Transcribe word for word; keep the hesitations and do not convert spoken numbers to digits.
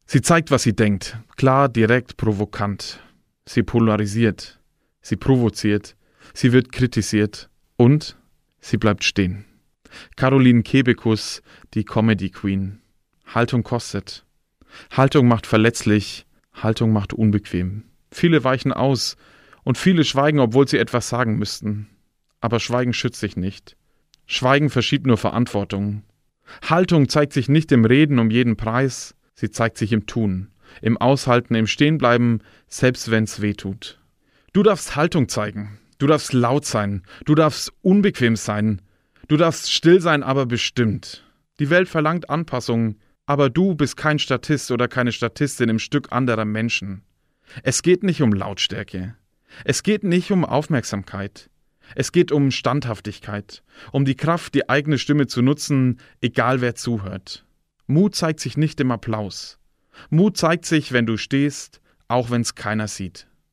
Sie zeigt, was sie denkt. Klar, direkt, provokant. Sie polarisiert. Sie provoziert. Sie wird kritisiert. Und sie bleibt stehen. Caroline Kebekus, die Comedy Queen. Haltung kostet. Haltung macht verletzlich. Haltung macht unbequem. Viele weichen aus und viele schweigen, obwohl sie etwas sagen müssten. Aber Schweigen schützt sich nicht. Schweigen verschiebt nur Verantwortung. Haltung zeigt sich nicht im Reden um jeden Preis, sie zeigt sich im Tun, im Aushalten, im Stehenbleiben, selbst wenn's weh tut. Du darfst Haltung zeigen, du darfst laut sein, du darfst unbequem sein, du darfst still sein, aber bestimmt. Die Welt verlangt Anpassung, aber du bist kein Statist oder keine Statistin im Stück anderer Menschen. Es geht nicht um Lautstärke. Es geht nicht um Aufmerksamkeit. Es geht um Standhaftigkeit, um die Kraft, die eigene Stimme zu nutzen, egal wer zuhört. Mut zeigt sich nicht im Applaus. Mut zeigt sich, wenn du stehst, auch wenn es keiner sieht.